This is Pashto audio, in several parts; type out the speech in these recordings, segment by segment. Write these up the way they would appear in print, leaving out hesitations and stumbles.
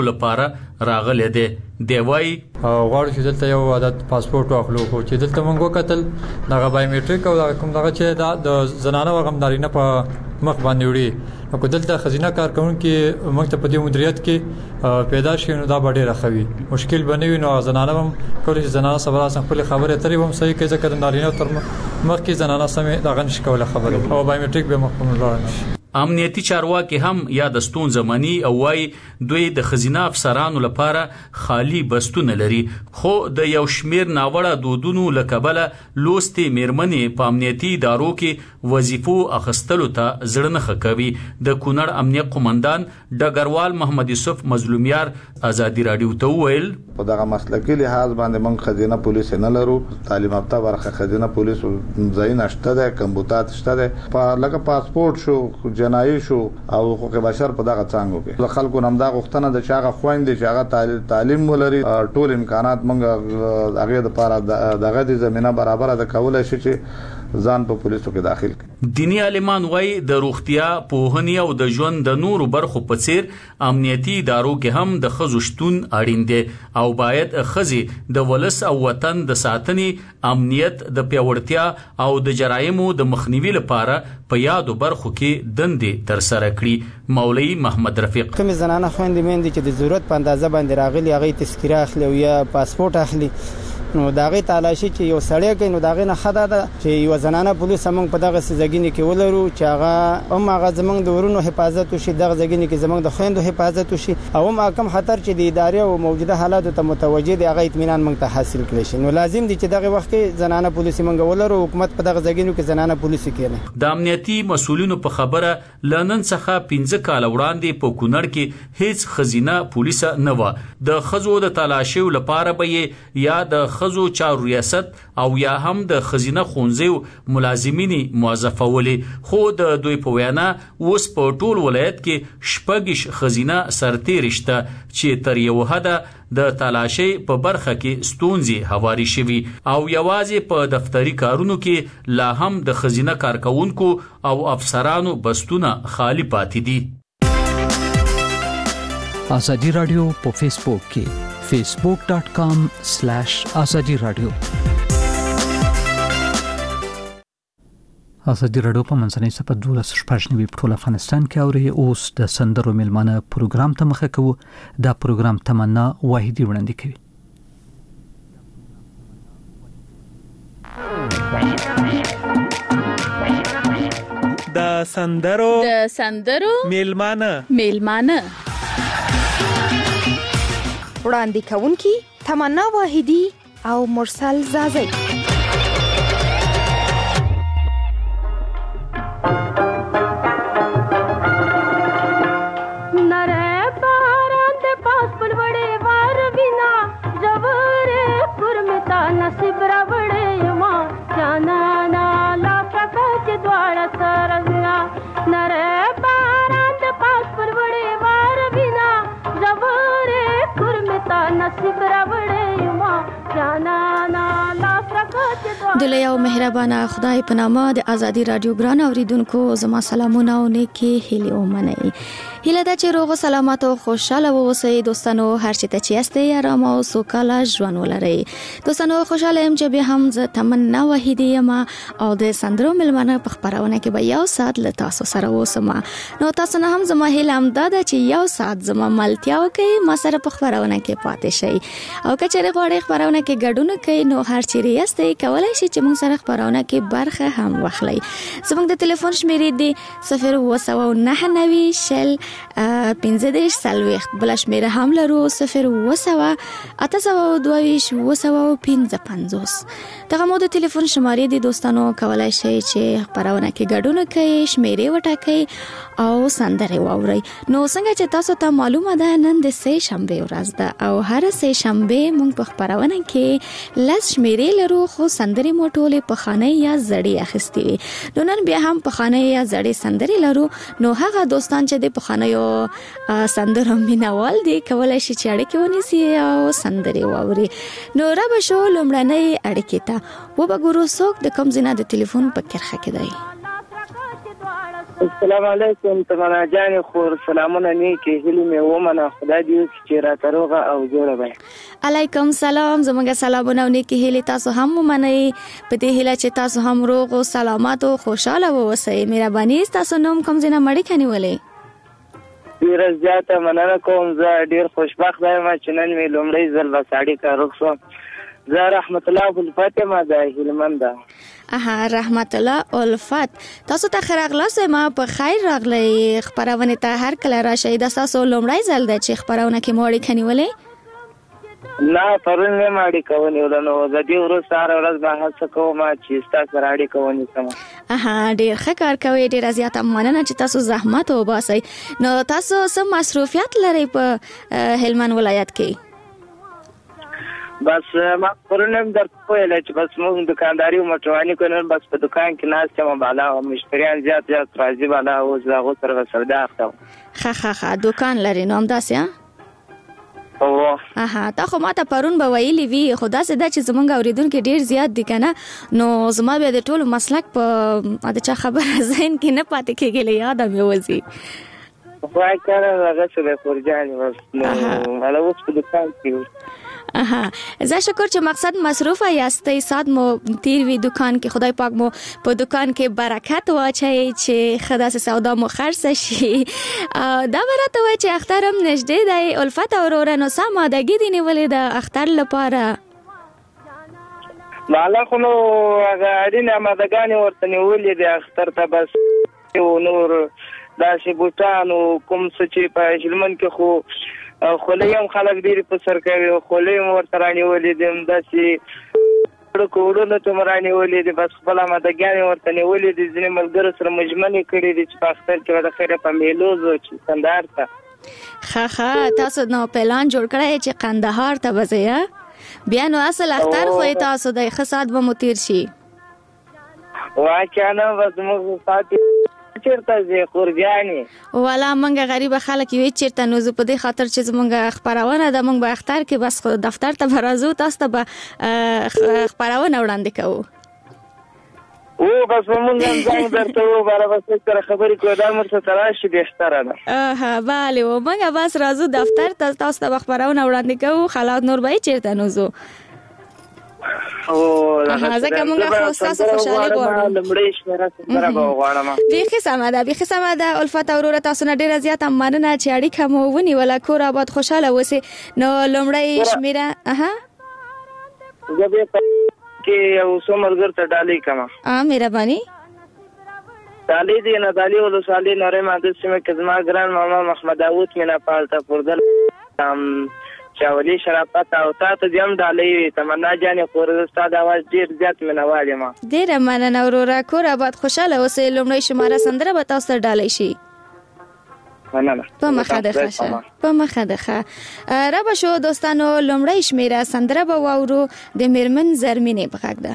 لپاره راغلی دی. دی وایي غواړو چې دلته یو عادت پاسپورت واخلو خو چې دلته موږ وکتل دغه بایومټریک او کوم دغه چې دا د زنانه او غمدارینه په مخ باندې وړي نو دلته خزینه کارکونکو موږ ته په دې مدیریت کې پیدا شي نو دا ډېر ښوي مشکل بنوي نو زنانه هم کولای شي زنانه صبر اسان خپل خبره ترې هم صحیح کې ځکه د نارینه تر مخ کې زنانه سمې دغه نش کوله خبره او بایومټریک به مخکوم لاړ. امنیتي چارواکي هم یا د ستونزې مني او وايي دوی د خزینه افسرانو لپاره خالی بستونه لري خو د یو شمیر ناوړه دودونو لکبله لوستي میرمنې په امنیتي ادارو کې وظیفو اخستلو ته زړه نه کوي. د کونړ امنیت قومندان ډګروال محمد یوسف مظلومیار ازادي رادیو ته ویل په دغه مسلکي لحاظ باندې موږ خزینه پولیس نه لرو. تعلیم یافته برخه خزینه پولیس ځای نشته ده کمبوتات شته ده په لکه پاسپورت شو جنایي شو او حقوق بشر په دغه څنګه کې خلکو نم دا غوښتنه د چاغه خويندې چې هغه تعلیم ولري ټول امکانات موږ هغه د لپاره دغه د زمينه برابر ده کولای شي چې ځان په پولیسو کې داخل کړي. دینی عالمان وايي د روغتیا پوهنې او د ژوند د نورو برخو په څیر امنیتي ادارو کې هم د ښځو شتون اړین دی او باید ښځې د ولس او وطن د ساتنې امنیت د پیاوړتیا او د جرایمو د مخنیوي لپاره په یادو برخو کې دندې تر سره کړي. مولوی محمد رفیق کوم زنانه خويندې مېندې چې د ضرورت په اندازه باندې راغلي هغه تذکره اخلي او یا پاسپورت اخلي نو داغه تلاشي چې یو سړی کوي نو داغه نه خدا ده چې یو زنانه پولیس موږ په دغه سزګینې کې ولرو چې هغه هم هغه زمنګ د ورونو حفاظت وشي دغه زګینې کې زمنګ د خويندو حفاظت وشي او هم کم خطر چې د ادارې او موجوده حالاتو ته متوجه دي هغه اطمینان موږ ته حاصل کړي شي. نو لازم دي چې دغه وخت کې زنانه پولیس موږ ولرو حکومت په دغه زګینو کې زنانه پولیس کېنه. د امنیتي مسولینو په خبره لنن څخه 15 کال وړاندې په کونړ کې هیڅ خزینه پولیس نه و. د خزو د تلاشي لپاره به یا د خزو چارو او یا هم د خزینه خونځو ملازمینی موظفولې خو د دوی په وینا اوس په ټول ولایت کې شپږ خزینه سرتیر شته چې تر یو حده د تلاشي په برخه کې ستونزې هواري شوي او یوازې په دفتری کارونو کې لا هم د خزینه کارکونکو او افسرانو بستونه خالی پاتې دي. ازادي رادیو په فیسبوک کې facebook.com/azadi radio ازادي رادیو په منځنۍ صفحه 12 په افغانستان کې اوري. اوس د سندرو ملمانه پروګرام ته مخه کوو. دا پروګرام تمنا واحدی وړاندې کوي. د سندرو ملمانه وړاندې کوونکی تمنا واحدی او مرسل زازی. دلیا او مهربانه خدای په نامه د ازادي رادیو ګران اوریدونکو زما سلامونه او نیکی هیله ومنئ. هیله ده چې روغ او سلامت او خوشاله اوسئ دوستانو. هر چیرته چې یاستئ آرام او سوکاله ژوند ولرئ. دوستانو خوشاله یم چې به هم ز تمنا واحدی یم او د سندرو ملمانه په خبرونه کې به یو ساعت له تاسو سره اوسم. نو تاسو نه هم زما هیله هم ده چې یو ساعت زما ملتیا وکړئ ما سره په خبرونه کې پاتې شئ او کچره غوړې خبرونه کې ګډون کوي نو هر چیرې یاستئ کولای شئ چې موږ سره خبرونه کې برخه هم واخلئ. زموږ د ټلیفون شمیرې دی 02990 15 سلويخت بل شمیره هم لرو 0 دغه مو د ټلیفون شمارې دي دوستانو کولای شئ چې خبرونه کې ګډون کوي شمیرې وټاکئ او سندره واورئ. نو څنګه چې تاسو ته معلومه ده نن د سه شنبه ورځ ده او هر سه شنبه موږ په خبرونه کې لاس شمیرې لرو خو سندره مو ټوله په خانه یا زړې اخستې وي. نو نن بیا هم په خانه یا زړې سندره لرو. نو هغه دوستان چې د په خانه یو سندره مینوال دي کولای شي چې اړیکه ونیسي او سندره واوري. نو را به شو لمړنۍ اړیکه ته و به ګورو څوک د کوم ځای د ټلیفون په کرخه کې دی. السلام علیکم تمنا جان خور سلامونه نیکی هیله مې ومنه خدای دې چې را تروغه او جوړه وي. علیکم سلام زموږ سلامونه نیکی هیله تاسو هم ومنئ په دې هیله چې تاسو هم روغ او سلامت او خوشاله اوسئ. مهرباني تاسو نوم کوم ځای نه مړی کنيولې؟ ډیر زیاته مننه کوم. زه ډیر خوشبخت یم چې نن مې لومړی ځل بساړي کاروغ شو. زه رحمت الله الفاطمه د هلمند. رحمت الله الفات تاسو ته خراغله ما په خیر راغلی خبرونه ته هر کله راشي د تاسو لومړی ځل د چې خبرونه کې موړی کنيولې؟ نه پرون نه ماړي کوونی ولنو د دې ورځ سره ورځ به هڅه کوم چې تاسو راړي کوونی سم. ډیر ښه کار کوي. ډیر زیاته مننه چې تاسو زحمت وباسئ. نو تاسو سم مصروفیت لري په هلمند ولایت کې؟ بس ما پرونم در کوله چې بس موږ دکانداري او مټوانی کوو بس په دکان کې ناس ته بالا او مشتریان زیات راځي بالا او زغه سره سودا اخته. ښه دکان لري نو هم داسې او تا خو ماته پرون به ویلي وي خدا سي دا چې زمونږ اوریدونکو ډیر زیات دي کنه نو زما به د ټولو مسلک په د چا خبره ذهن کې نه پاتې کېږي یاد مې وځي. وای کار هغه څه خورجان بس نو هله اوس په دکان کې زه شکر چې مقصد مصروفه یاستئ. سات مو تیر وی دکان کې خدای پاک مو په دکان کې برکت واچي چې خدا سه سودا مو خرڅ شي. دا ورته وای چې اخترم نږدې دی الفت اورور نو سمادګی دی نیولې د اختر لپاره. مالا خو نو هغه اړینه مادګانی ورته نیولې د اختر ته بس نور دا شی بوتانو کوم څه چې په هلمند کې خو خولیم خلک ډیر په سر کوي خولیم ورته رانیولې دي داسې کوړو ته مرانیولې دي بس خپل مدګانی ورته نیولې دي ځینې ملګرو سره مجمنې کړې دي چې په اختر کې د خیره په میلوزو چې کندهار ته تاسو نو پلان جوړ کړی چې کندهار ته وځئ بیا نو اصل اختر خو تاسو د خصات به متیر شي واچانه بس موږ ساتي چیرته زه قرباني والا منګه غریب خلک وی چیرته نو په دې خاطر چې زمونږ خبرونه د مونږ به اختر کې بس دفتر ته برازو تاسو ته به خبرونه وړاندې کوو او بس مونږ هم ځان درته و بار بس تر خبرې کوو دا مرته تراشي به اخترانه bale و منګه بس رازو دفتر ته تاسو ته خبرونه وړاندې کوو خلاص نور به چیرته نوزو ځکه موږ خو تاسو خوشاله غواړو. لمړی شمېره سره به غواړم. بیخي سمه ده الفت اورور تاسو نه ډیره زیاته مننه چې اړیکه مو ونیوله کور آباد خوشاله اوسئ. نو لمړی شمېره زه به کې یو څو ملګر ته ډالۍ کوم. مهرباني ډالۍ دې نه ډالۍ ولسوالۍ نری ماده سیمه کې زما ګران ماما محمد داوود مینا پالته پردل چاولي شرافت او تاسو دیم ډالۍ تمنا جان خور استاد आवाज ډیر زیات منواله ما ډیر مننه اورورا کور آباد خوشاله اوسئ. لومړی شماره سندره به تاسو ډالۍ شي. مننه په مخه ده را به شو دوستانو. لومړی شماره سندره به واورو د میرمن زرمینې په غږ ده.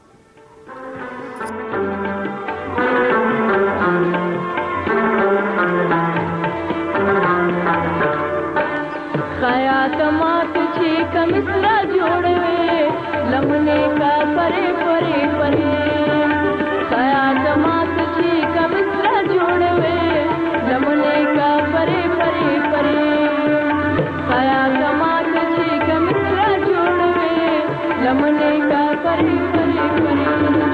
خیات مات چی کمسرا جوڑوے لمنے کا پرے پرے پرے خیات مات چی کمسرا جوڑوے لمنے کا پرے پرے پرے خیات مات چی کمسرا جوڑوے لمنے کا پرے پرے پرے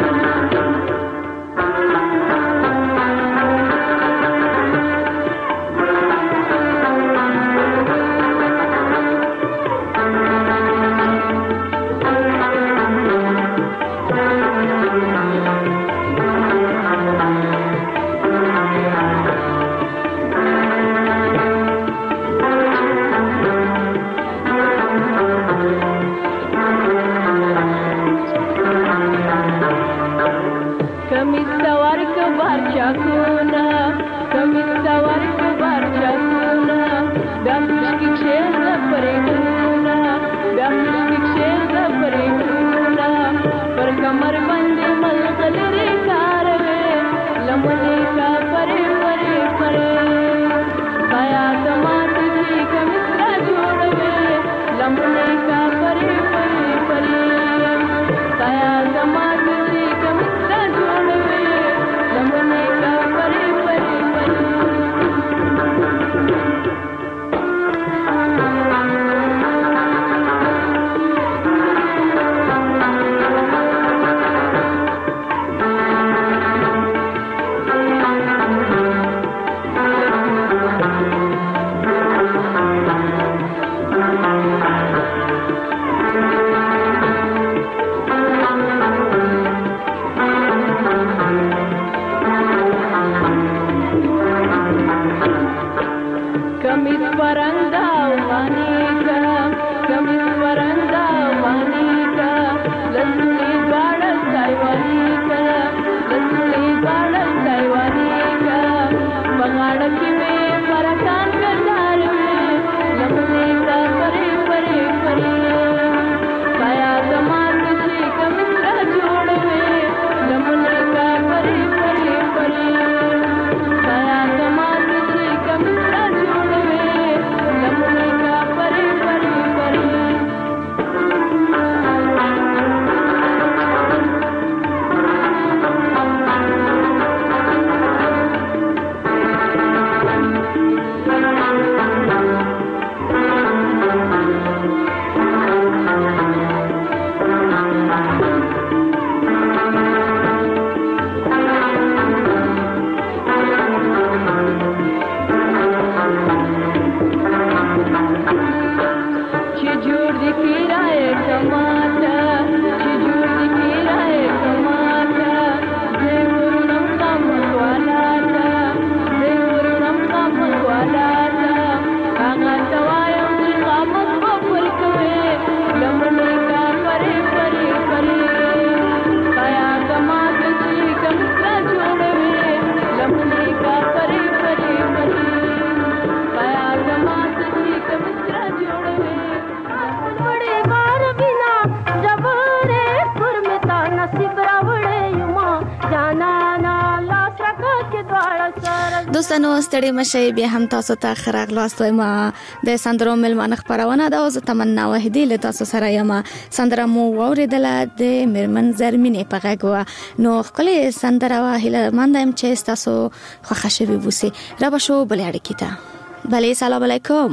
دوستانو ستړي مشي بیا هم تاسو ته خراغلاست وایم د سندرو ملمانه خبرونه دا او تمنا وحیدی له تاسو سره یم. سندره مو اوریدله د مرمن زرمینې په غږ نو خپل سندره واهله مندم چې تاسو خوښ شوي وسی را بشو بل اړیکې ته. بله سلام علیکم.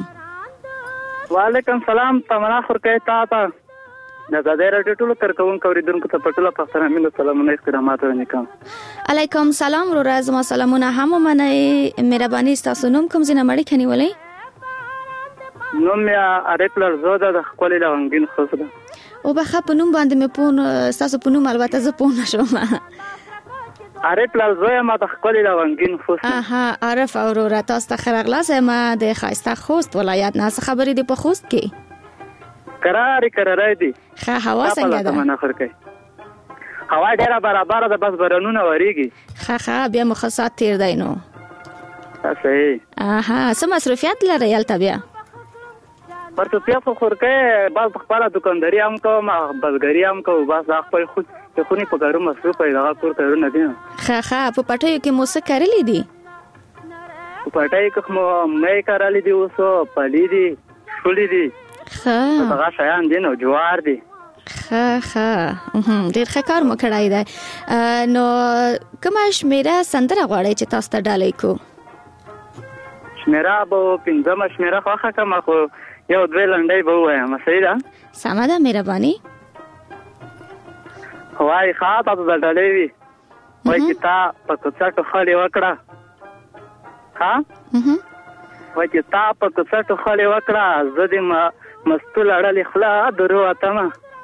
وعلیکم سلام. تمنا خورکې تا د زاده راډیو ټولو کارکون کوریدونکو ته پټوله پښتنه مینه سلامونه احترامات ونیکم. علیکم سلام رو راز ما سلامونه هم منه مهرباني تاسو نوم کوم زنه مړی کني ولې نوم یا ارپلر زوده د خپل لونګین خوسره او بخا په نوم باندې مې پون تاسو په نوم البته زه پون شوم ارپلر زویا ما د خپل لونګین خوسره. اها عارف اورورا تاسو ته خرغلاس ما د خاصه خوست ولایت نه خبرې دی په خوست کې قرار دی. ښه هوا څنګه ده؟ تمنا خورکې هوا ډیره برابر ده بس برنونه وریږي. ښه بیا مخصصات تیر دی نو صحیح. څه مصروفیت لري یلته بیا؟ مصروفیت خورکې بس خپل دکانداري هم کوم بزګري هم کوم بس خپل خود ته خونی په کارو مصروف ای دغه کور کارونه دي. ښه په پټیو کې مو څه کړلې دي؟ په پټیو کې مو مې کړلې دي اوس پالي دي شولې دي هغه شایان دي نو جوار دي. ډیر ښه کار مو کړی دی. نو کومه شمیره سندره غواړئ چې تاسو ته ډالۍ کو؟ شمیره به پنځمه شمیره خوښه کړم خو یو دوه لنډۍ به ووایم. صحیح ده؟ سمه ده مهرباني. وایي ښه تاسو د ډالۍ وي وایي چې تا په کوڅه خالي وکړه وایي چې تا په کوڅه خالي وکړه زه دې مستول اړلې خلا درو اتمه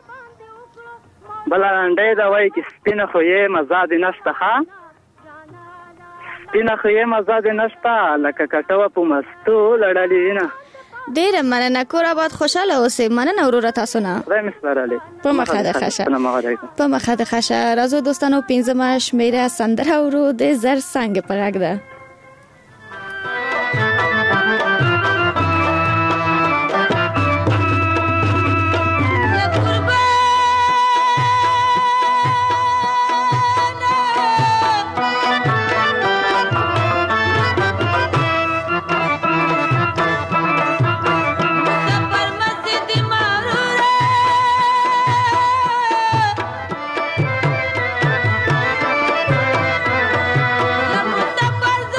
بل انډې دا وایي چې سپینه خو یې مزه دې نشته. سپینه خو یې مزه دې نشته لکه کټوه په مستول اړلې نه. ډیره مننه کور آباد خوشاله اوسئ. مننه وروره تاسو نه په مخه د خشه راځو دوستانو پنځمه شمیره سندره ورو د زر څنګه په غږ ده. پر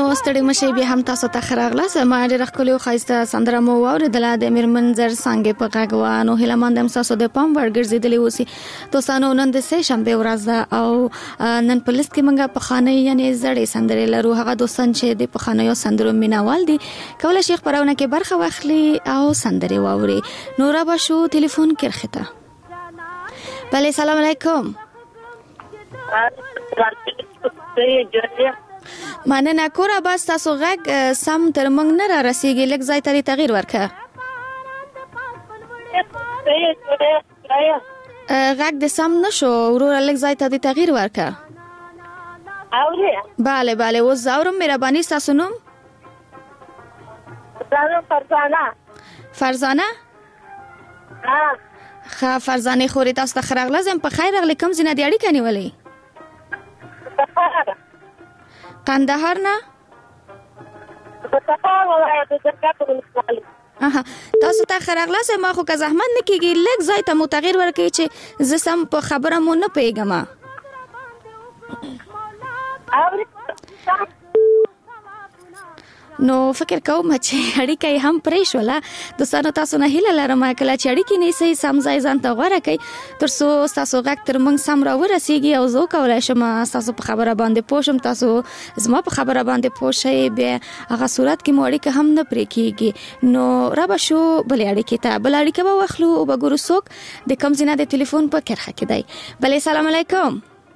ستړي مشه بیا هم تاسو ته خراغلاس ما ډېر خپل خایسته سندره مو اوریدله د امیر منظر څنګه په غاګوانو هلمند هم تاسو د پام ورګرځیدلی اوسي دوستانو نن د سه شنبه ورځ ده او نن په لیست کې منګه په خانه یعنی زړې سندره لرو هغه دوستان چې د په خانه یو سندرو مینوال دي کولای شي خبرونه کې برخه واخلي او سندره واوري نورا بشو ټلیفون کړخته بله سلام علیکم مننه کور بس تاسو غږ سم تر موږ نه را رسیږي لږ ځای ته تغییر ورکړه غږ د سم نشو وروره لږ ځای ته تغییر ورکړه بله بله اوس زاورم مهرباني ستاسو نوم فرزانه ښه فرزانه خورې تاسو ته ښه راغلاست په خیر راغلې کوم ځای نه دې اړیکه نیولې قندهار نه تاسو ته خراغلاس ما خو که زحمت نه کیږي لږ ځای ته مو تغییر ورکړئ چې زه سم په خبره مو نه پوهېږم نو فکر کوم چې اړیکه هم پرې شوله دوستانو تاسو نه هیله لرم کله چې اړیکې نیسئ سم ځای ځان ته غوره کړئ تر څو ستاسو غږ تر موږ سم راورسیږي او زه وکولی شم ستاسو په خبره باندې پوه شم تاسو زما په خبره باندې پوه شئ بیا هغه صورت کې مو اړیکه هم نه پرې کېږي نو رابه شو بلې اړیکې ته بله اړیکه به واخلو او به ګورو څوک د کوم ځای نه د ټلیفون په کرښه کې دی بلې سلام علیکم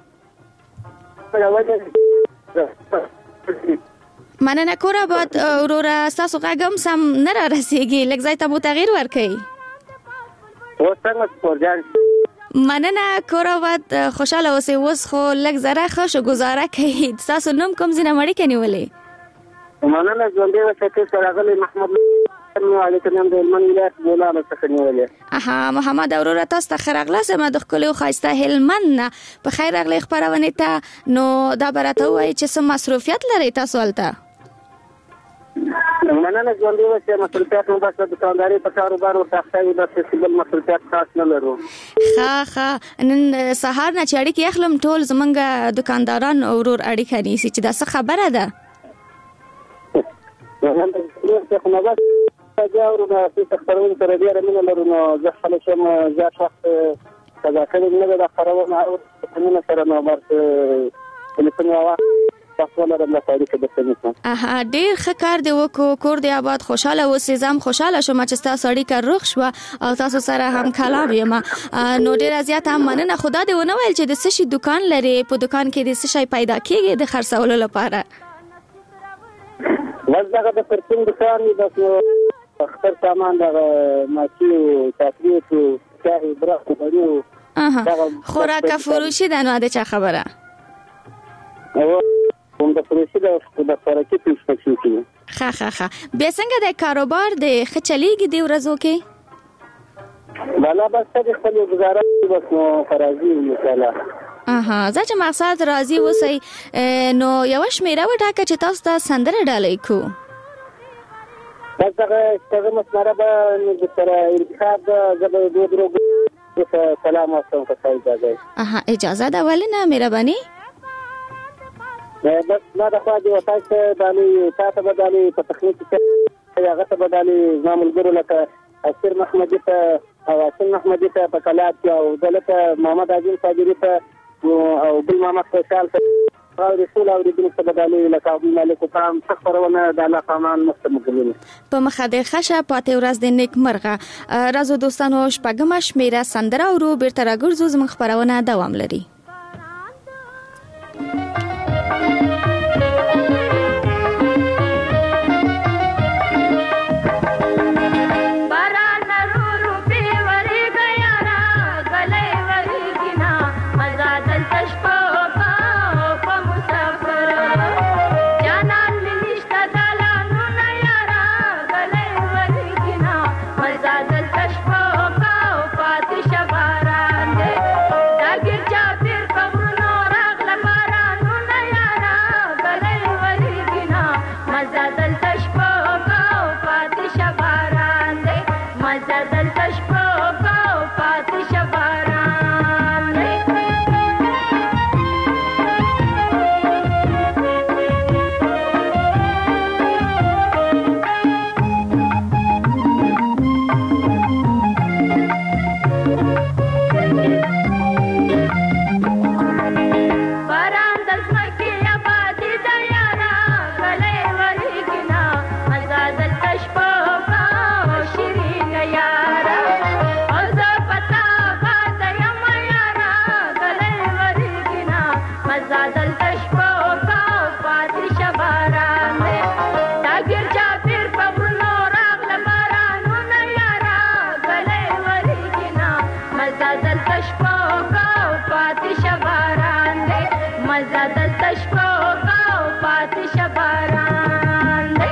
مننه کور آباد وروره ستاسو غږ هم سم نه را رسیږي لږ ځای ته مو تغییر ورکړئ مننه کور آباد خوشحاله اوسئ اوس خو لږ ذره ښه شو ګزاره کوي ستاسو نوم کوم ځای نه اړیکه نیولې مننه ژوندی اوسئ تاسو راغلی محمد علیکم د هلمند ولایت بولانو څخه نیولې محمد وروره تاسو ته ښه راغلاست ما د ښکلي او ښایسته هلمند نه په خیر راغلی خپرونې ته نو دا به راته ووایي چې څه مصروفیت لرئ تاسو هلته مننه ژوندی اوسئ مصروفیت مو بس د دوکاندارۍ په کاروبار ورته اخته وي بس بل مصروفیت خاص نه لرو ښه نن سهار نه چې اړیکې اخلم ټول زمونږ دوکانداران ورور اړیکه نیسي چې دا څه خبره ده خبرونه سره ډېره مینه لرو نو زه خپله شم زیات وخت قضا کړې نه ده دا خپرونه او مینه سره نو بس ټلیفون یې واخ ډېر ښه کار دی وکړو کور دی آباد خوشحاله اوسئ زه هم خوشحاله شوم چې ستاسو اړیکه روغ شوه او تاسو سره هم کلام یم نو ډېره زیاته هم مننه خو دا دې ونه ویل چې د څه شي دوکان لرې په دوکان کې د څه شی پیدا کېږي د خرڅولو لپاره بس دغه د پرچون دوکان دی بس اختر سامان دغه ماچي چاکلیټ چای برخ بڼو خوراکه فروشي ده نو د چا خبره کوم د فروشي د خوراکي پیشکش کوي ښه بیا څنګه د کاروبار د ښه چلیږي دې ورځو کې بالا بس د خپل گزاره بس نو فرازي مثلا زه چې مقصد راضي اوسئ نو یوه شمیره وټاکه چې تاسو ته سندره ډالۍ کو بس دغه مسمره به د سره انتخاب ده زه به دوه درو سلام واستم که څه اجازه ده ولې نه مهرباني بس ما د خوا دې وسایل ته ډالۍ تا ته به ډالۍ په تخنیک کې هغه ته به ډالۍ زما ملګرو لکه اسیر محمدي ته او اسیر محمدي ته په کلات کې او ده لکه محمد عظیم صابري ته او بل محمد خوشحال ته او رسول اوریدونکو ته به ډالۍ لکه عبدالملک پام څه خپرونه د الله پامان مخته مګلونه په مخه د ښه پاتې ورځ د نیکمرغه راځو دوستانو شپږمه شمیره سندره اورو بیرته راګرځو زموږ خپرونه دوام لري Chapi شپو کو پاتې شباران دی مزه دلته شپو کو پاتې شباران دی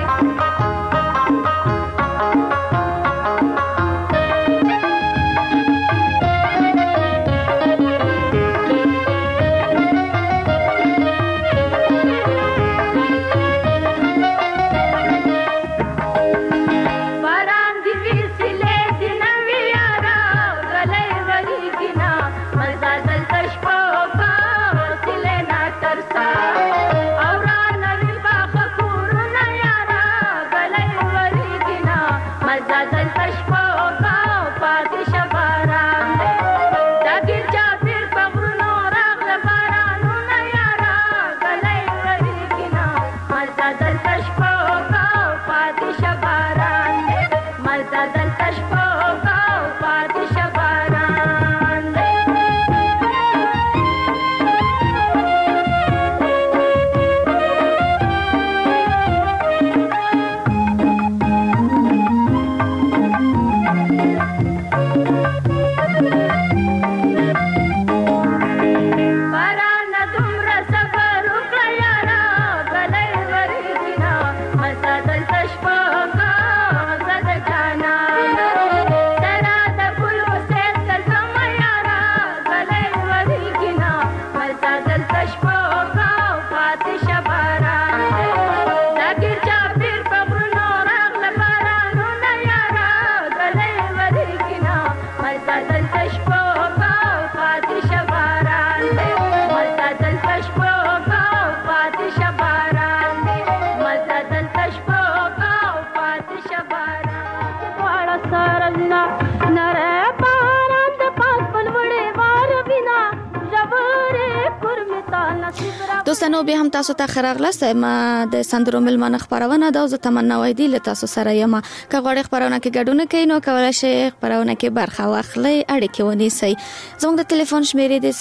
دوستانو به هم تاسو ته خراغلاست ما د سندرو ملمانه خبرونه دا ز تمنا وایدی له تاسو سره یم که غوړې خبرونه کې ګډون کوي نو کولای شئ خبرونه کې برخه واخلئ اړیکې ونیسئ زموږ د ټلیفون شمیرې د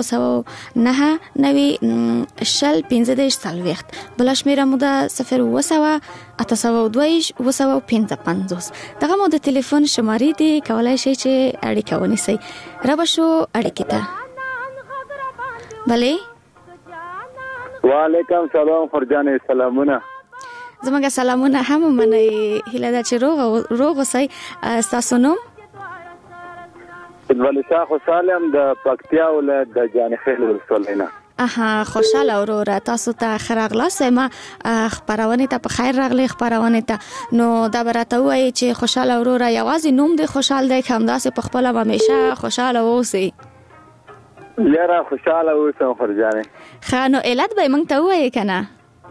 029901540 بل شمیره مو د 02825 دغه مو د ټلیفون شمارې دی کولای شئ چې اړیکه ونیسئ را بشو اړیکې ته بله وعلیکم سلام فرجانه سلامونه زموږ سلامونه هم منئ هیله ده چې روغ اوسئ ستاسو نوم ولی شاه خوشحالم د پکتیا ولایت د جانخیل ولسوالۍ نه خوشاله وروره تاسو ته خراغلاست ما خبرونه ته په خیر راغلی خبرونه ته نو دا براته وایي چې خوشاله وروره یوازې نوم دی خوشحال دی همداسې په خپل همیشه خوشاله اوسئ یاره خوشاله اوسم فرجانه خانو علت به مونږ ته وایي کنه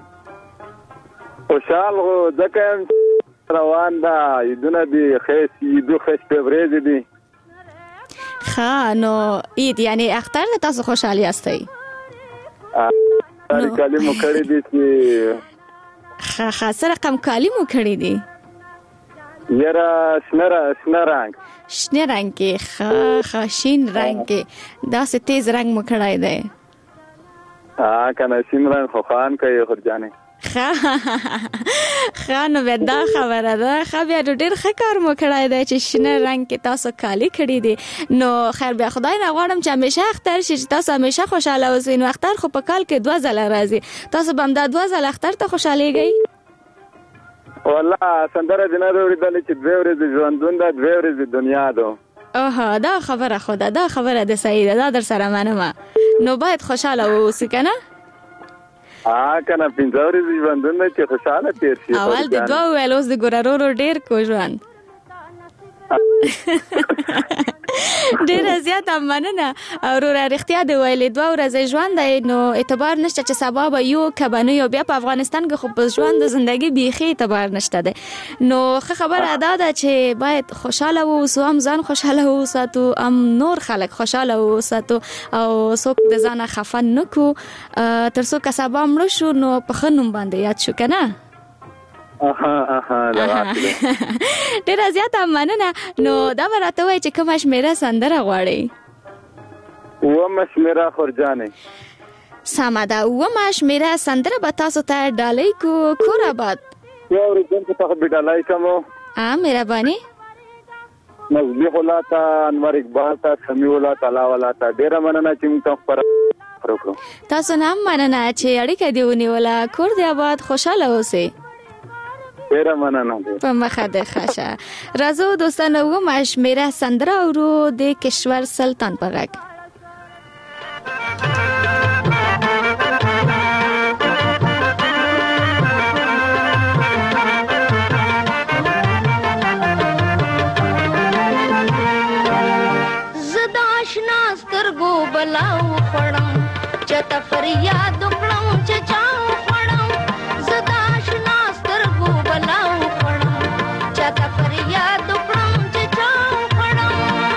خوشحال غو ځکه روان دا یدونه دی خیس یدو خیس په ورځ دی خانو اید یعنی اختر تاسو خوشحالی هستی کالی مو کړی دي چې سره کم کالی مو کړی دي یاره شنه رنگ کې شین رنگ کې دا سه تیز رنگ مو کړای دی کنه شین رنگ خو خان کوي خرجانه خانو ودا خبره ده خبر ډیر ښه کار مو کړای دی چې شنه رنگ کې تاسو کالی کړی دي نو خیر بیا خدای نه غواړم چې همیشه اختر شي تاسو همیشه خوشاله اوسئ نو اختر خو په کال کې 2 ځله راځي تاسو به هم دا 2 ځله اختر ته خوشاليږئ والله سندره جنا وروړي چې 2 ورځې ژوندون دا 2 ورځې دنیا ده دا خبره خدا دا خبره ده صحیح ده در سره منم نو باید خوشاله اوسئ کنه کنه 15 ورځې ژوندون چې خوشاله تیر شي اول د 2 ویلوس د ګورارو ډیر کو ژوند ډیر زیات مننه اورورا رښتیا دی ویلې 2 ورځې ژوند دی نو اعتبار نشته چې سبب یو کبنو یو بیا په افغانستان کې خو په ژوند د ژوندۍ بیخي اعتبار نشته دی نو خبره ادا ده چې باید خوشاله اوسو هم ځان خوشاله اوساتو هم نور خلک خوشاله اوساتو او څوک د ځان خفن نکو تر څو کسبه مړ شو نو په خنوم باندې یاد شو کنه ډیر زیات مننه نو دا ورته وای چې کومه شمیره سندره غواړي و مشمیره خورجانه سما دا و مشمیره سندره به تاسو ته ډالۍ کو کور آباد یو ورځ ته په ډالۍ کوم مهرباني مصبيح الله ته انور اقبال ته سمیع الله تعالی ولا ته ډیر مننه چې موږ خبر وکړو. تاسو نه مننه چې اړیکه دی ونیوله. کور دی آباد، خوشاله اوسئ. ډیر مننه. په مخه ده خاشه. راځو دوستانو ومشمیره سندره اورو د کشور سلطان په غږ. زدا آشنا سترګو بلاو خړم چته فریاد وکړم چې چاو خړم. زدا آشنا سترګو بلاو خړم چته فریاد وکړم چې چاو خړم.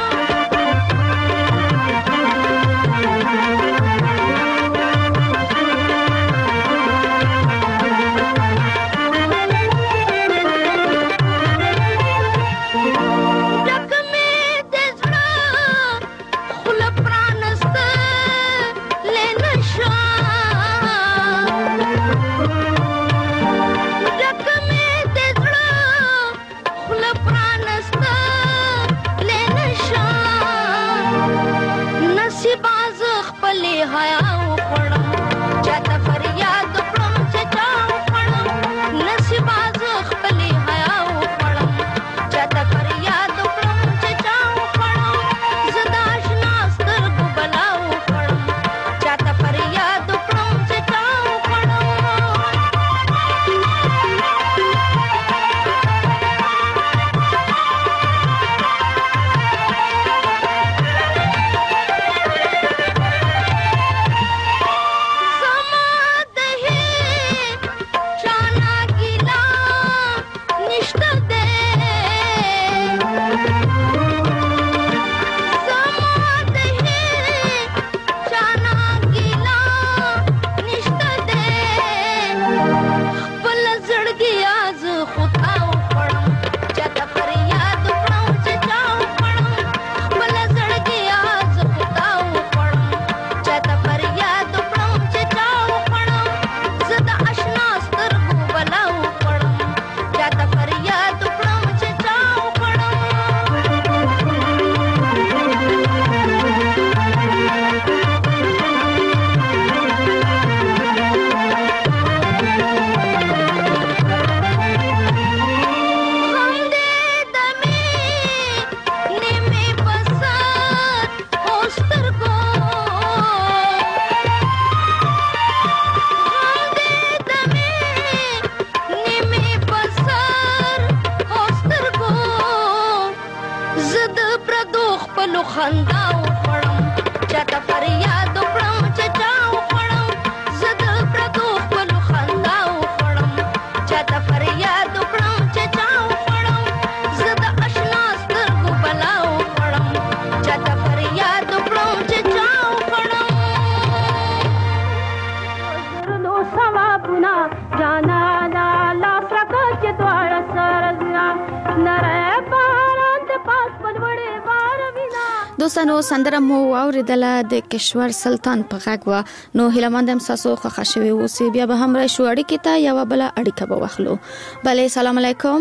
دوستانو سندره مو اوریدله د کشور سلطان په غږ و. نو هیلمندم تاسو خوښ شوي اوسئ. بیا به هم راشو اړیکې ته یو بل اړیکه به واخلو. بله سلام علیکم.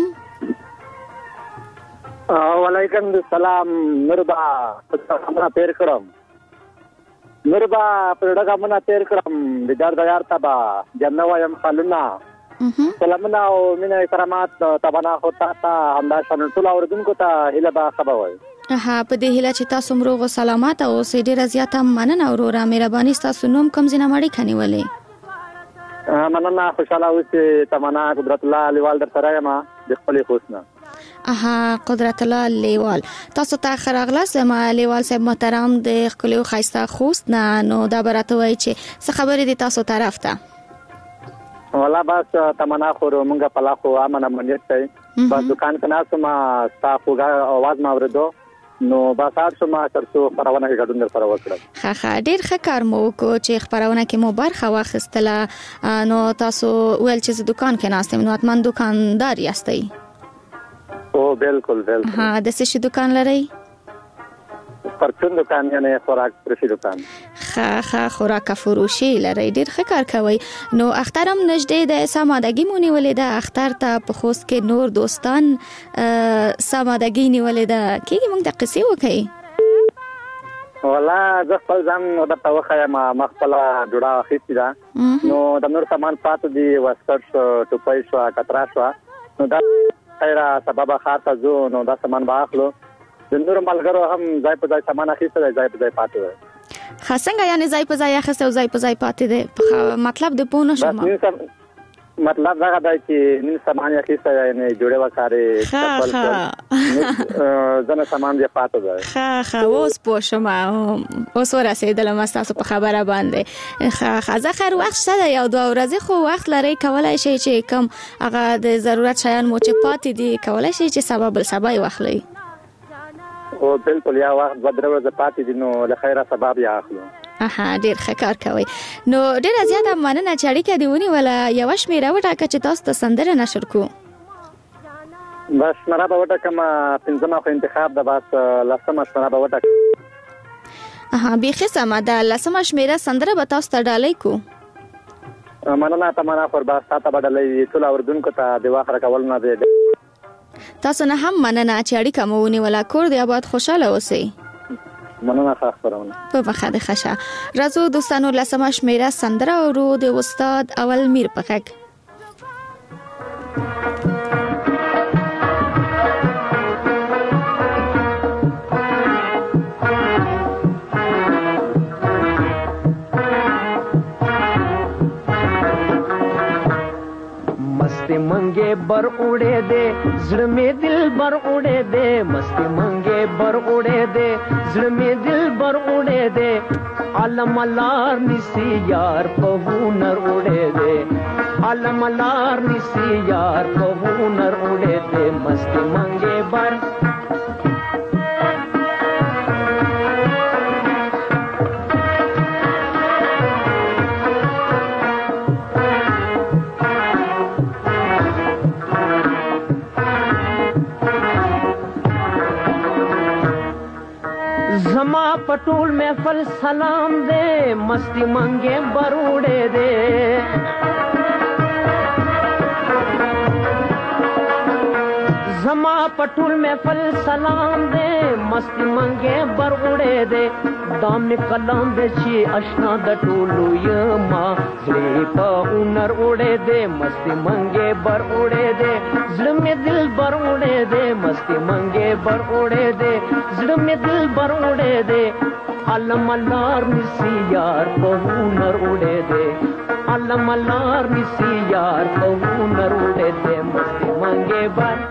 وعلیکم السلام. مربا څنګه تیر کړم؟ مربا پرډه مونږ تیر کړم د دار تبا جنو یم خلنا سلامونه او مینه کرامات تبانا هوتا تا همدا شنټول اوردونکو ته هله با خبر وای. په دې هله چې تاسو مروغ او سلامات او ډېر زیاته مننه اورورا مهرباني تاسو نوم کوم ځای مړی کني ولې مننه خوشاله اوسې تمنا قدرت الله لیوال در سره ما د خپل خوښنه قدرت الله لیوال تاسو ته خراغلاس ما لیوال صاحب محترم د خپل خایسته خوست نه نو دا برته وای چې څه خبرې دي تاسو طرف ته والله بس تمنا خو مونږه پلا خو امنه منیت دی بس دکان کنا سم تاسو आवाज ما ورته نو بازار شما ترڅو خبرونه کې ګډون سره وکړم. ښه ډیر ښه کار مو کو چې خبرونه کې مو برخه واخیستله. نو تاسو ول چې دکان کې ناستم نو اتمن دکاندار یاستئ؟ او بالکل ها د څه شي دکان لرئ؟ پرچون دکان یعنی خوراک فروشي دکان. ښه خوراک فروشي لري، ډیر ښه کار کوي. نو اخترم نږدې د سامادګي مونږ ولې د اختر ته په خوست کې نور دوستان سامادګي نیولې ده، کېږي مونږ د قصې وکړي. والله زه خپل ځان د توخه ما خپل جوړه اخیستې ده، نو د نور سامان پاتې دي، وسکټ شو، ټوپۍ شو، کترا شو، نو دا خیره سبب خاطه زو نو دا سامان واخلو. د نور ملګرو هم ځای په ځای سامان اخیسته دی، ځای په ځای پاتې دی. څنګه یعنی ځای په ځای اخیسته او ځای په ځای پاتې دی؟ مطلب د پوه نه شوم. مطلب دا دی چې نن سامان اخیسته یعنی جوړه وکړي، ځنه سامان یې پاتې دی. ښه اوس پوه شوم، اوس ورسېدلم تاسو په خبره باندې. ښه خیر وخت شته یو دوه ورځې خو وخت لري، کولای شي چې کم هغه د ضرورت شیان مو چې پاتې دي کولای شي چې سبب السبا واخلي. او بالکل یا وخت بدر ورځ پاتې دي نو له خیره سبب یا اخلو. ډیر ښه کار کوي. نو ډیر زیاته مننه چې اړیکه دی ونیوله. یو شمیره وټاکه چې تاسو ته سندره نشر کو. بس شمیره به وټاکم، پنځمه خو انتخاب ده، بس لسمه شمیره به وټاکم. بیخي سمه ده، لسمه شمیره سندره به تاسو ته ډالۍ کو. مننه تمنا قربان تاسو ته ډالۍ ټول اوردونکو ته د واخره کول نه دی. تاسو نه هم مننه چې اړیکه مو ونیوله. کور دی آباد، خوشاله اوسئ. مننه ښه خبرونه. په مخه د خشه راځو دوستانو، لسمه شمیره سندره اورو د استاد اول میر په غږ. मस्ती मंगे बर उड़े दे ज़िड़ में दिल बर उड़े दे, मस्ती मंगे बर उड़े दे ज़िड़ में दिल बर उड़े दे, आलम अलार निसी यार पहुनर उड़े दे, आलम अलार निसी यार पहुनर उड़े दे, मस्ती मंगे बर जमा पटूल में फल सलाम दे, मस्ती मंगे बरूड़े दे, जमा पटूल में फल सलाम दे, मस्ती मंगे बरूड़े दे, दाम कलाम दे ची अशना द टूलू यमा ज़िले पा उनर उड़े दे, मस्ती मंगे बर उड़े दे, ज़िले में दिल बर उड़े दे, मस्ती मंगे बर उड़े दे, ज़िले में दिल बर उड़े दे, आलम अलार निसी यार पहुनर उड़े दे, आलम अलार निसी यार पहुनर उड़े दे, मस्ती मंगे बर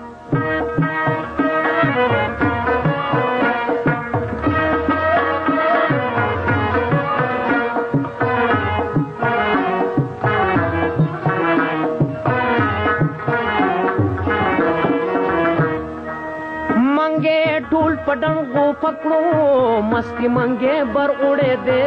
ढूल पडन गो पकड़ो, मस्ती मंगे बर उड़े दे,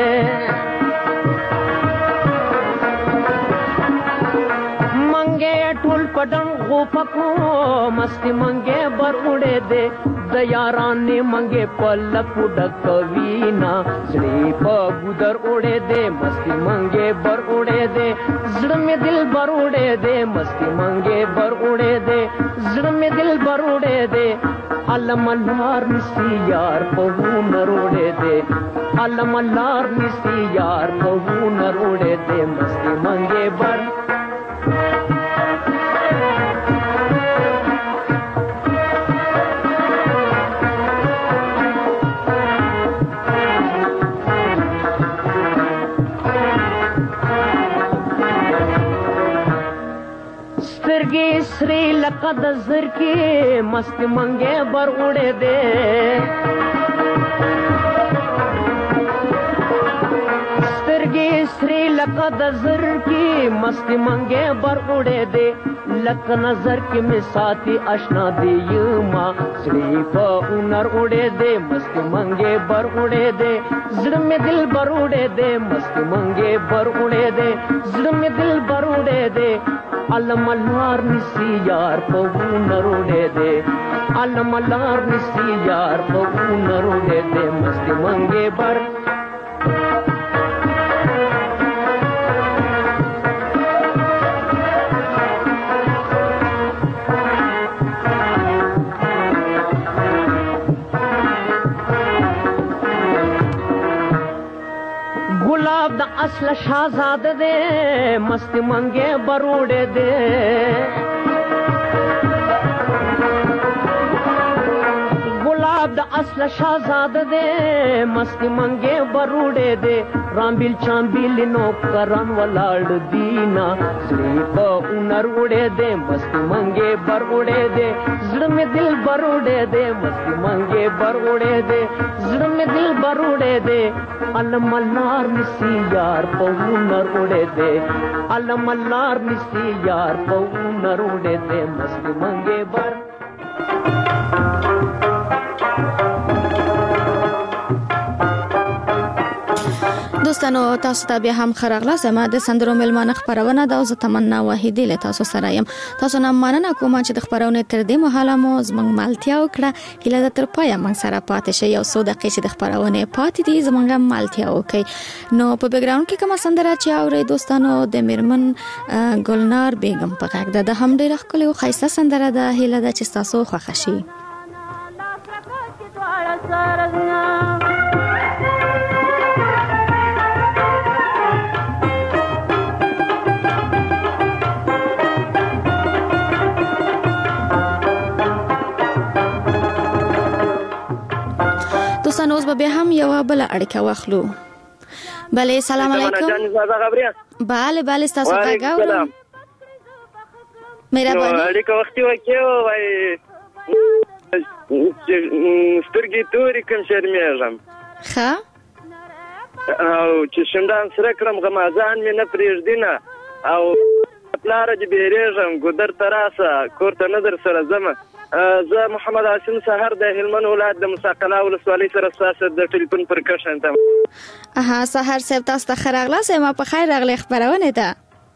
मंगे ढूल पडन गो पकड़ो, मस्ती मंगे बर उड़े दे, दयारान ने मंगे पलक उड़क वीना, ज़िले पा गुदर उड़े दे, मस्ती मंगे बर उड़े दे, ज़िड़ में दिल बर उड़े दे, मस्ती मंगे बर उड़े दे, ज़िड़ में दिल बर उड़े दे, आलम अलार निसी यार पहुनर उड़े दे, आलम अलार निसी यार पहुनर उड़े दे, मस्ती मंगे बर श्री लकद ज़र की मस्ती मंगे बर उड़े दे, श्री लकद ज़र की मस्ती मंगे बर उड़े दे, लक नजर की मिसाती अशना दे यमा श्री पहुनर उड़े दे, मस्ती मंगे बर उड़े दे, ज़िड़ में दिल बर उड़े दे, मस्ती मंगे बर उड़े दे, ज़िड़ में दिल बर उड़े दे, अलमलार निसी यार पहू नरोड़े दे अलमलार निसी यार पहू नरोड़े दे मस्ती मंगे बर गुलाब दा असल शाहजाद दे मस्ती मंगे बरूड़े दे गुलाब दा असल शाहजाद दे मस्ती मंगे बरूड़े दे रामबिल चांबिल नो करन वलाड़ दीना स्लीप उनर उड़े दे मस्ती मंगे बर उड़े दे जिड़ में दिल बर उड़े दे मस्ती मंगे बर उड़े दे जिड़ में दिल बर उड़े दे अलमलार निसी यार पहू नर उड़े दे अलमलार निसी यार पहू नर उड़े दे मस्ती मंगे बर دوستانو تاسو ته بیا هم خراغله زما د سندرو ملمانه خبرونه دا زه تمنا واحدی له تاسو سره یم تاسو نه مننه کوم چې د خبرونه تر دې مهاله مو زمنګ مالتیا وکړه هله د تر پایا موږ سره پاتې شي یو څو دقیقې چې د خبرونه پاتې دي زمنګ مالتیا وکي نو په بیک ګراوند کې کومه سندره چې اوري دوستانو د میرمن ګلنار بیگم په غږ ده هم ډیره ښکلې او خاصه سندره ده هله د چې تاسو خوښ شي دوستانو اوس به هم یو بل اړیکه واخلو بله سلام علیکم بله بله تاسو ته غواړم مهرباني اړیکه وختي وکيو وای سترګې تورې کوم شرمېږم ښه او چې شندان سره کړم غمازان مې نه پرېږدي او پلاره دې بیرېږم ګودر تراسه کور ته نظر سره ځمه زه محمد عاصم سحر د هلمند ولایت د مساقله ولسوالۍ سره ستاسو د ټلیفون پر کشن ته سحر صاحب تاسو ته خراغله سم په خیر راغلی خبرونه ده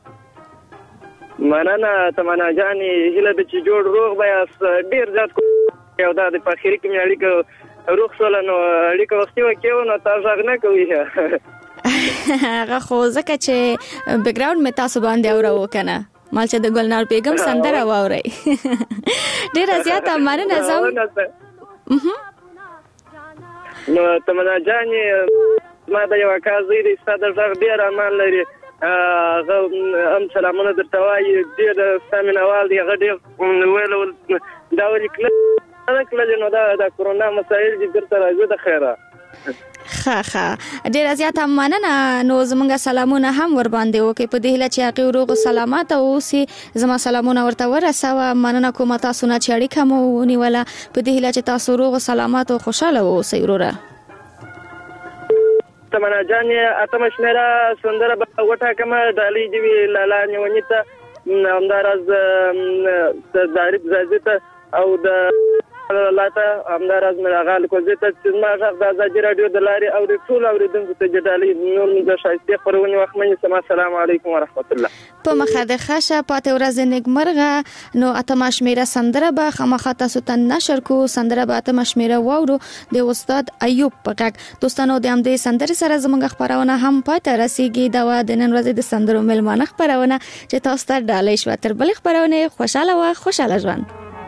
مننه تمنا جاني هله د چې جوړ روغ بیا ډیر زیات یو د پخیری کې اړیکه روغ سولنو اړیکه وختي وکيو نو تاسو غنه کوي هغه خو ځکه چې بیک ګراوند می تاسو باندې اورو کنه مال چې د ګلنار بیگم سندره واوري ډیر زیاته مننه زم نو تمنا جاني ما د یو کازې د ستاده ځغ ډیر امان لري ام سلامونه درته وایي ډیر سامینوال دی غډیر ویل دا ولیکل نو دا کورونا مسایل دي درته راځي د خیره ښه ډیر زیاته مننه نو زمونږ سلامونه هم ور باندې وکي په دې هله چې هغه روغ سلامات او سي زما سلامونه ورته ورسوه مننه کوم تاسو نه چې اړیکه مو ونیوله په دې هله چې تاسو روغ سلامات او خوشاله اوسئ وروره تمنا جاني اتم شمیره سندره وټه کما دالي دی لالا نیونیته همدارز دارب زازته او د لاته همدارز مراغال کوزته چې ما غږ د ازادي رادیو د لاري او د ټول اوریدونکو ته جدالي نور د شایسته خبرونه وخمنه السلام علیکم ورحمت الله په مخه د خاشه پاتې ورځ نیکمرغه نو اتم شمیره سندره به خامخا تاسو ته نشر کو سندره به اتم شمیره واورو د استاد ایوب پکک دوستانو د هم د سندره سره زموږ خبرونه هم پاتې رسیدي دا د نن ورځې د سندرو ملمانه خبرونه چې تاسو ته ډالې شو تر بل خبرونه خوشاله او خوشاله ژوند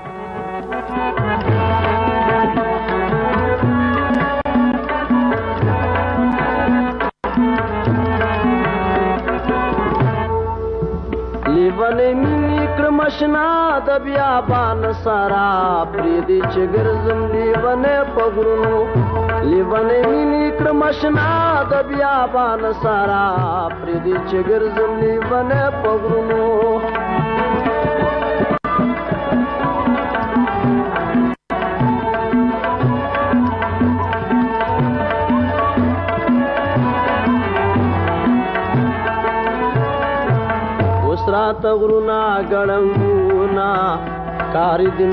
لیوانه مینی کرمشنا د بیابان سارا پریدي چې ګرځم لیوانه پغرونو لیوانه مینی کرمشنا د بیابان سارا پریدي چې ګرځم لیوانه پغرونو رات غرونا ګړنګونا کار دین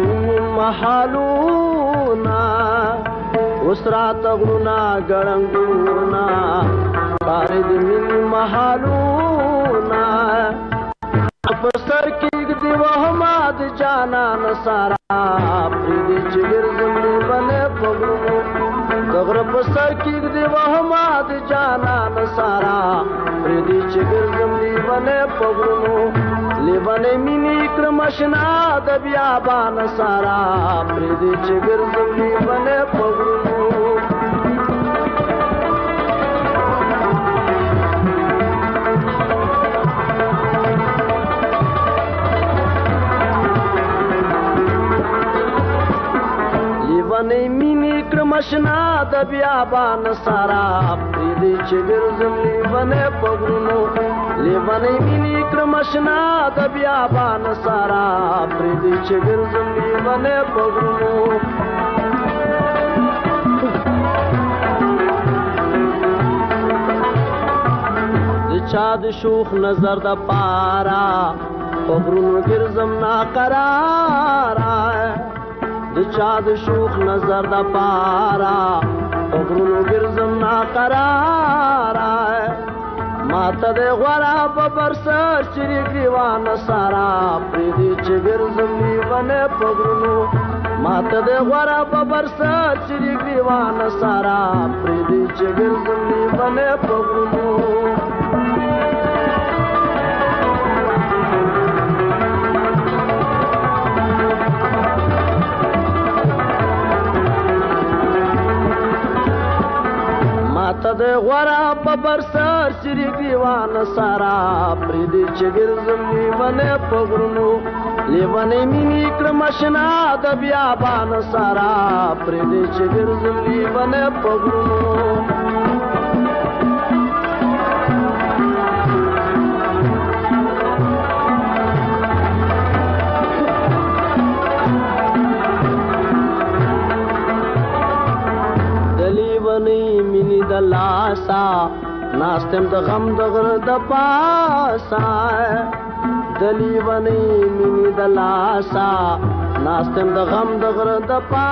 محالونا اوس رات غرونا ګړنګونا کار دین محالونا پسر کېږدي وهمه د جانان سارا پرېږدي چې ګرځم لیونی په غرونو د غره په سر کېږدي وهمه د جانان سارا پرېږدي چې ګرځم لیونی په غرونو لیونی مینې کړم اشنا د بیابان سارا پرېږدي چې ګرځم لیونی په غرونو لیونی مینې کړم اشنا د بیابان سارا پرېږدي چې ګرځم لیونی په غرونو لیونی مینې کړم اشنا د بیابان سارا پرېږدي چې ګرځم لیونی په غرونو د چا د شوخ نظر د پارا په غرونو ګرځم ناقراره د چا د شوخ نظر د پارا په غرونو ګرځم ناقراره ماته د غوړه په برسر چیرې ګریوان سارا پرېږدي چې ګرځم لیونی په غرونو ماته د غوړه په برسر چیرې ګریوان سارا پرېږدي چې ګرځم لیونی په غرونو ماته د غوړه په برسر چیرې ګریوان سارا پرېږدي چې ګرځم لیونی په غرونو لیونی مینې کړم اشنا د بیابان سارا پرېږدي چې ګرځم لیونی په غرونو مینی د لاسا ناستم د غم د غره د پاسا د لیونی مینی د لاسا ناستم د غم د غره د پاسا